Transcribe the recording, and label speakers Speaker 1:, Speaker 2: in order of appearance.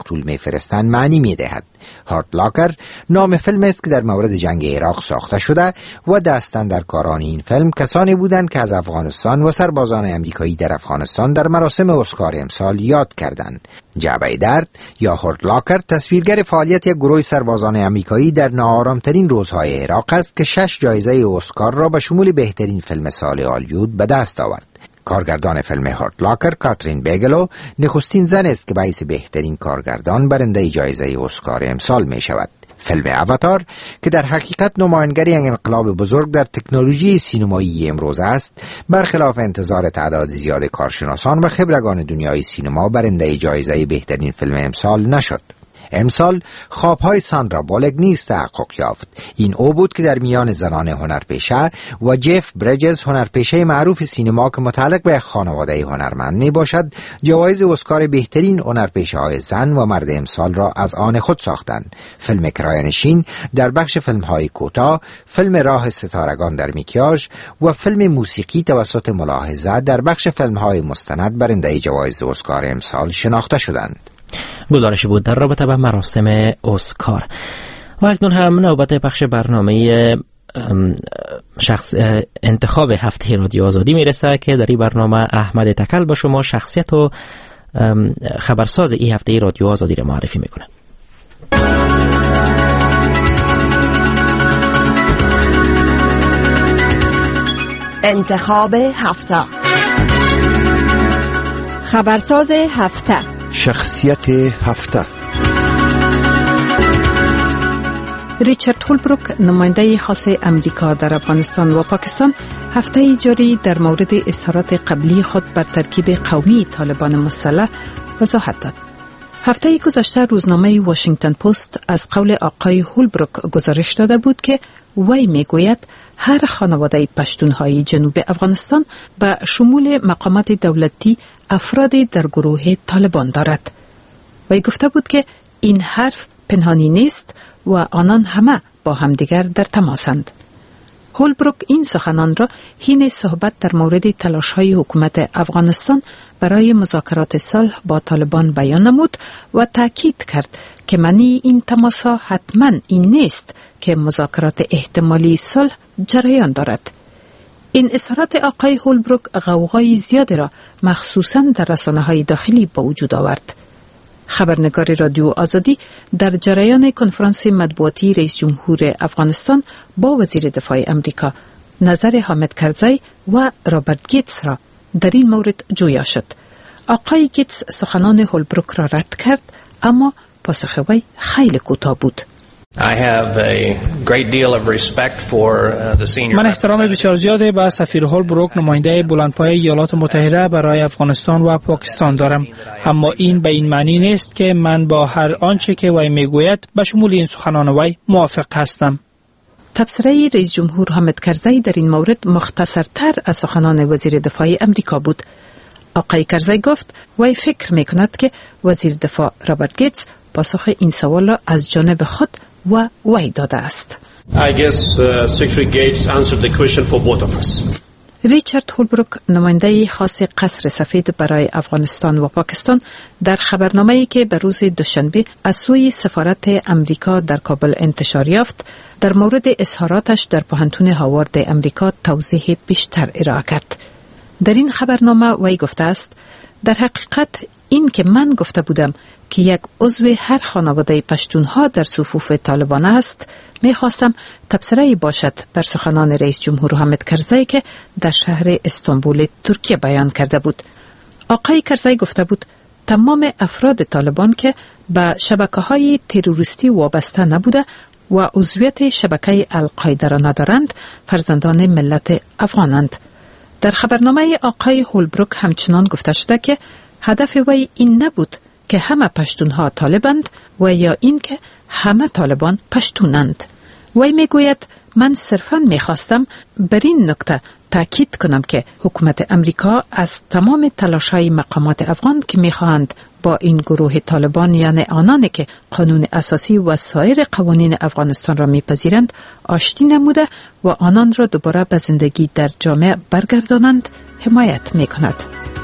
Speaker 1: مقتول میفرستند معنی میدهد. هارت لاکر نام فیلم است که در مورد جنگ عراق ساخته شده و دستاندرکاران این فیلم کسانی بودند که از افغانستان و سربازان امریکایی در افغانستان در مراسم اسکار امسال یاد کردند. جعبه درد یا هارت لاکر تصویرگر فعالیت یک گروه سربازان امریکایی در ناآرامترین روزهای عراق است که 6 جایزه اسکار را به شمول بهترین فیلم سال هالیوود به دست آورد. کارگردان فیلم هارت لاکر کاترین بیگلو نخستین زن است که باعث بهترین کارگردان برنده جایزه اسکار امسال می شود. فیلم اواتار که در حقیقت نمایانگر یک انقلاب بزرگ در تکنولوژی سینمایی امروز است، برخلاف انتظار تعداد زیاد کارشناسان و خبرگان دنیای سینما برنده جایزه بهترین فیلم امسال نشد. امسال خوابهای ساندرا بولک نیز تحقق یافت. این او بود که در میان زنان هنرپیشه و جف بریجز هنرپیشه معروف سینما که متعلق به خانواده هنرمند می باشد، جوایز اسکار بهترین هنرپیشه های زن و مرد امسال را از آن خود ساختند. فیلم کرایه‌نشین در بخش فیلم های کوتاه، فیلم راه ستارگان در میکیاژ و فیلم موسیقی توسط ملاحظه در بخش فیلم های مستند برنده جوایز اسکار امسال شناخته شدند.
Speaker 2: گزارش بود در رابطه با مراسم اسکار. و اکنون هم نوبت بخش برنامه انتخاب هفته رادیو آزادی میرسه که در این برنامه احمد تکل با شما شخصیت و خبرساز این هفته رادیو آزادی را معرفی میکنه.
Speaker 3: انتخاب هفته. خبرساز هفته.
Speaker 4: شخصیت هفته.
Speaker 5: ریچارد هولبروک، نماینده خاص امریکا در افغانستان و پاکستان، هفته جاری در مورد اظهارات قبلی خود بر ترکیب قومی طالبان مسلح وضاحت داد. هفته گذشته روزنامه واشنگتن پست از قول آقای هولبروک گزارش داده بود که وی میگوید هر خانواده پشتونهای جنوب افغانستان به شمول مقامات دولتی افرادی در گروه طالبان دارد. وی گفته بود که این حرف پنهانی نیست و آنان همه با همدیگر در تماسند. هولبروک این سخنان را حین صحبت در مورد تلاش‌های حکومت افغانستان برای مذاکرات صلح با طالبان بیان نمود و تأکید کرد که معنی این تماس‌ها حتماً این نیست که مذاکرات احتمالی صلح جریان دارد. این اظهارات آقای هولبروک غوغای زیادی را مخصوصاً در رسانه‌های داخلی به وجود آورد. خبرنگار رادیو آزادی در جریان کنفرانس مطبوعاتی رئیس جمهور افغانستان با وزیر دفاع امریکا نظر حامد کرزی و رابرت گیتس را در این مورد جویا شد. آقای گیتس سخنان هولبروک را رد کرد، اما پاسخ وی خیلی کوتاه بود.
Speaker 6: من احترام بسیار زیادی به سفیر هولبروک، نماینده بلندپایه ایالات متحده برای افغانستان و پاکستان دارم، اما این به این معنی نیست که من با هر آنچه که وی میگوید به شمول این سخنان وی موافق هستم.
Speaker 5: تبصره رئیس جمهور حامد کرزی در این مورد مختصرتر از سخنان وزیر دفاع امریکا بود. آقای کرزی گفت وی فکر میکند که وزیر دفاع رابرت گیتس پاسخ این سوال را از جانب خود و وی داده است. ریچارد هولبروک، نماینده خاص قصر سفید برای افغانستان و پاکستان، در خبرنامه‌ای که به روز دوشنبه از سوی سفارت امریکا در کابل انتشار یافت، در مورد اظهاراتش در پوهنتون هاوارد امریکا توضیح بیشتر ارائه کرد. در این خبرنامه وی گفته است: در حقیقت این که من گفته بودم که یک عضو هر خانواده پشتونها در صفوف طالبان است، میخواستم تبصره باشد بر سخنان رئیس جمهور حامد کرزی که در شهر استانبول ترکیه بیان کرده بود. آقای کرزی گفته بود تمام افراد طالبان که به شبکه‌های تروریستی وابسته نبوده و عضویت شبکه القاعده را ندارند، فرزندان ملت افغانند. در خبرنامه آقای هولبروک همچنان گفته شده که هدف وی این نبود که همه پشتونها طالبند و یا این که همه طالبان پشتونند. وی میگوید من صرفاً میخواستم بر این نکته تأکید کنم که حکومت امریکا از تمام تلاش‌های مقامات افغان که میخواهند با این گروه طالبان، یعنی آنانی که قانون اساسی و سایر قوانین افغانستان را میپذیرند، آشتی نموده و آنان را دوباره به زندگی در جامعه برگردانند، حمایت میکند.